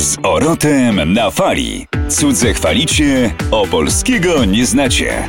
Z Orotem na fali. Cudze chwalicie, opolskiego nie znacie.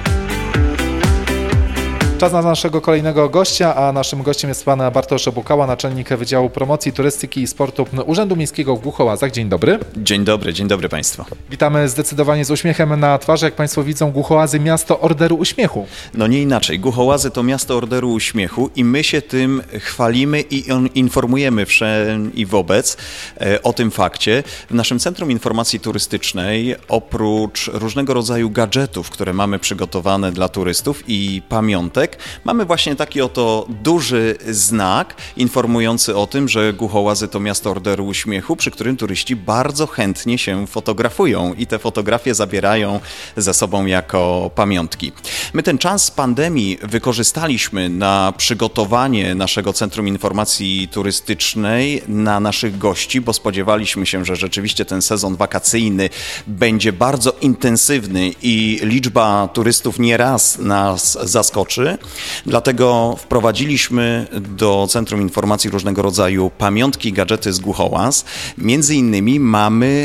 Czas na naszego kolejnego gościa, a naszym gościem jest pan Bartosz Bukała, naczelnik Wydziału Promocji Turystyki i Sportu Urzędu Miejskiego w Głuchołazach. Dzień dobry. Dzień dobry Państwu. Witamy zdecydowanie z uśmiechem na twarzy. Jak Państwo widzą, Głuchołazy miasto Orderu Uśmiechu. No nie inaczej. Głuchołazy to miasto Orderu Uśmiechu i my się tym chwalimy i informujemy wszędzie i wobec o tym fakcie. W naszym Centrum Informacji Turystycznej oprócz różnego rodzaju gadżetów, które mamy przygotowane dla turystów i pamiątek, mamy właśnie taki oto duży znak informujący o tym, że Głuchołazy to miasto Orderu Uśmiechu, przy którym turyści bardzo chętnie się fotografują i te fotografie zabierają ze sobą jako pamiątki. My ten czas pandemii wykorzystaliśmy na przygotowanie naszego Centrum Informacji Turystycznej na naszych gości, bo spodziewaliśmy się, że rzeczywiście ten sezon wakacyjny będzie bardzo intensywny i liczba turystów nieraz nas zaskoczy. Dlatego wprowadziliśmy do Centrum Informacji różnego rodzaju pamiątki, gadżety z Głuchołaz. Między innymi mamy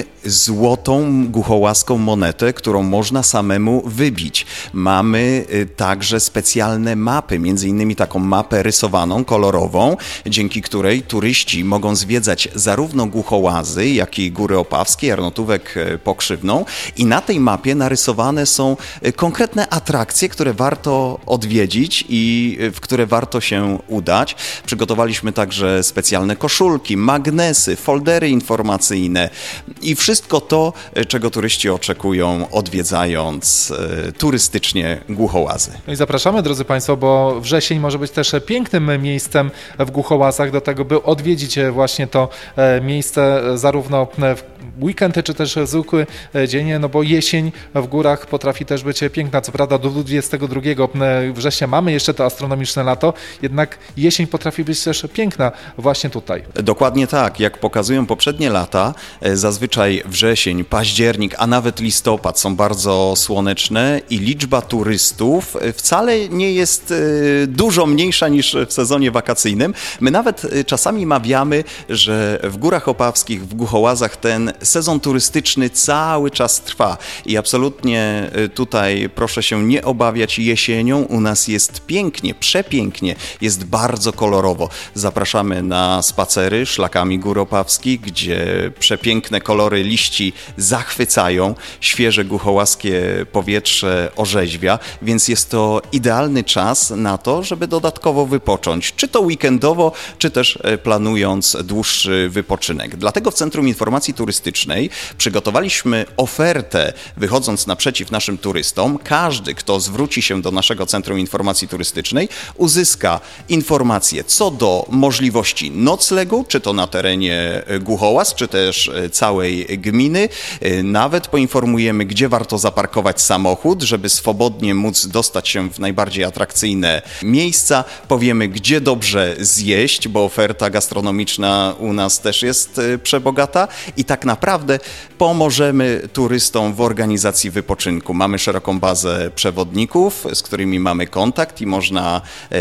złotą głuchołazką monetę, którą można samemu wybić. Mamy także specjalne mapy, między innymi taką mapę rysowaną, kolorową, dzięki której turyści mogą zwiedzać zarówno Głuchołazy, jak i Góry Opawskie, Jarnotówek Pokrzywną i na tej mapie narysowane są konkretne atrakcje, które warto odwiedzić i w które warto się udać. Przygotowaliśmy także specjalne koszulki, magnesy, foldery informacyjne i wszystko to, czego turyści oczekują, odwiedzając turystycznie Głuchołazy. No i zapraszamy, drodzy Państwo, bo wrzesień może być też pięknym miejscem w Głuchołazach do tego, by odwiedzić właśnie to miejsce zarówno w weekendy, czy też zwykły dzień, no bo jesień w górach potrafi też być piękna. Co prawda do 22 września mamy jeszcze to astronomiczne lato, jednak jesień potrafi być też piękna właśnie tutaj. Dokładnie tak. Jak pokazują poprzednie lata, zazwyczaj wrzesień, październik, a nawet listopad są bardzo słoneczne i liczba turystów wcale nie jest dużo mniejsza niż w sezonie wakacyjnym. My nawet czasami mawiamy, że w Górach Opawskich, w Głuchołazach ten sezon turystyczny cały czas trwa i absolutnie tutaj proszę się nie obawiać jesienią. U nas jest pięknie, przepięknie, jest bardzo kolorowo. Zapraszamy na spacery szlakami Gór Opawskich, gdzie przepiękne kolory liści zachwycają, świeże głuchołazkie powietrze orzeźwia, więc jest to idealny czas na to, żeby dodatkowo wypocząć, czy to weekendowo, czy też planując dłuższy wypoczynek. Dlatego w Centrum Informacji Turystycznej przygotowaliśmy ofertę, wychodząc naprzeciw naszym turystom. Każdy, kto zwróci się do naszego Centrum Informacji Turystycznej, uzyska informacje co do możliwości noclegu, czy to na terenie Głuchołaz, czy też całej gminy. Nawet poinformujemy, gdzie warto zaparkować samochód, żeby swobodnie móc dostać się w najbardziej atrakcyjne miejsca. Powiemy, gdzie dobrze zjeść, bo oferta gastronomiczna u nas też jest przebogata i tak naprawdę pomożemy turystom w organizacji wypoczynku. Mamy szeroką bazę przewodników, z którymi mamy kontakt i można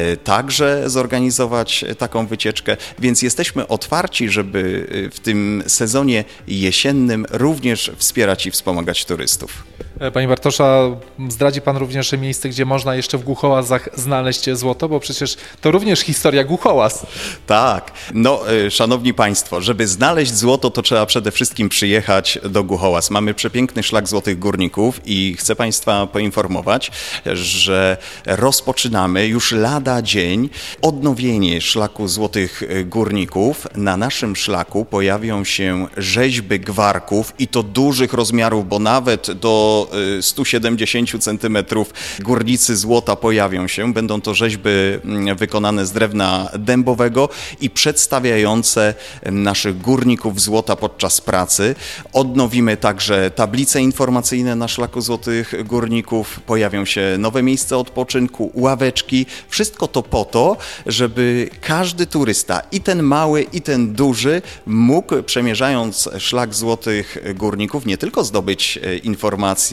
także zorganizować taką wycieczkę, więc jesteśmy otwarci, żeby w tym sezonie jesiennym również wspierać i wspomagać turystów. Panie Bartosza, zdradzi Pan również miejsce, gdzie można jeszcze w Głuchołazach znaleźć złoto, bo przecież to również historia Głuchołaz. Tak, no szanowni Państwo, żeby znaleźć złoto, to trzeba przede wszystkim przyjechać do Głuchołaz. Mamy przepiękny szlak Złotych Górników i chcę Państwa poinformować, że rozpoczynamy już lada dzień odnowienie szlaku Złotych Górników. Na naszym szlaku pojawią się rzeźby gwarków i to dużych rozmiarów, bo nawet do 170 cm górnicy złota pojawią się. Będą to rzeźby wykonane z drewna dębowego i przedstawiające naszych górników złota podczas pracy. Odnowimy także tablice informacyjne na szlaku Złotych Górników. Pojawią się nowe miejsca odpoczynku, ławeczki. Wszystko to po to, żeby każdy turysta, i ten mały, i ten duży, mógł, przemierzając szlak Złotych Górników, nie tylko zdobyć informacje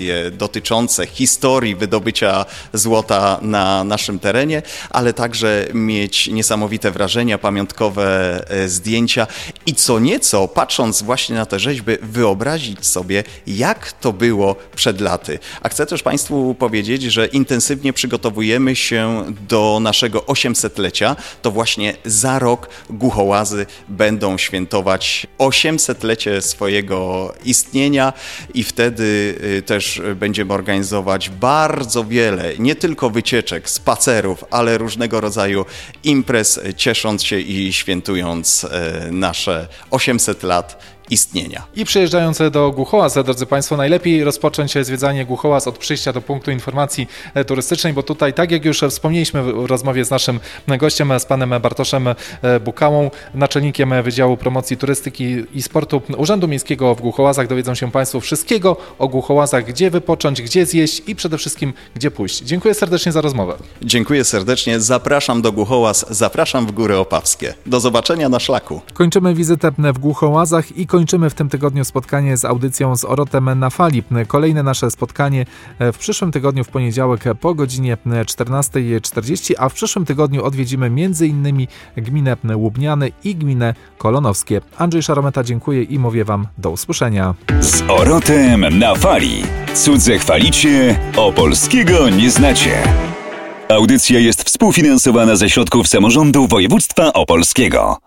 informacje dotyczące historii wydobycia złota na naszym terenie, ale także mieć niesamowite wrażenia, pamiątkowe zdjęcia i co nieco, patrząc właśnie na te rzeźby, wyobrazić sobie, jak to było przed laty. A chcę też Państwu powiedzieć, że intensywnie przygotowujemy się do naszego 800-lecia. To właśnie za rok Głuchołazy będą świętować 800-lecie swojego istnienia i wtedy też będziemy organizować bardzo wiele, nie tylko wycieczek, spacerów, ale różnego rodzaju imprez, ciesząc się i świętując nasze 800 lat istnienia. I przyjeżdżając do Głuchołaz, drodzy Państwo, najlepiej rozpocząć zwiedzanie Głuchołaz od przyjścia do punktu informacji turystycznej, bo tutaj, tak jak już wspomnieliśmy w rozmowie z naszym gościem, z panem Bartoszem Bukałą, naczelnikiem Wydziału Promocji Turystyki i Sportu Urzędu Miejskiego w Głuchołazach, dowiedzą się Państwo wszystkiego o Głuchołazach, gdzie wypocząć, gdzie zjeść i przede wszystkim gdzie pójść. Dziękuję serdecznie za rozmowę. Dziękuję serdecznie, zapraszam do Głuchołaz, zapraszam w Góry Opawskie. Do zobaczenia na szlaku. Kończymy wizytę w Głuchołazach i kończymy w tym tygodniu spotkanie z audycją z Orotem na fali. Kolejne nasze spotkanie w przyszłym tygodniu w poniedziałek po godzinie 14:40, a w przyszłym tygodniu odwiedzimy m.in. gminę Łubniany i gminę Kolonowskie. Andrzej Szarometa, dziękuję i mówię Wam do usłyszenia. Z Orotem na fali. Cudze chwalicie, opolskiego nie znacie. Audycja jest współfinansowana ze środków samorządu województwa opolskiego.